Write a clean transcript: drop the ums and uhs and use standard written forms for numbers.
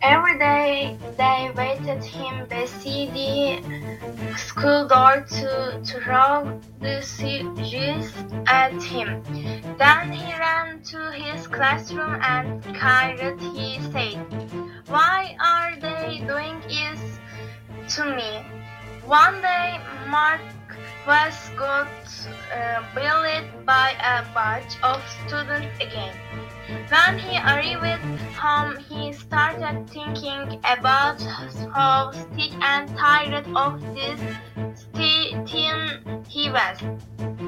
Every day they waited him beside the school door to throw the sieges at him. Then he ran to his classroom and cried. He said, "Why are they doing this to me?" One day, Mark was got bullied by a bunch of students again. When he arrived home, he started thinking about how sick and tired of this teen he was.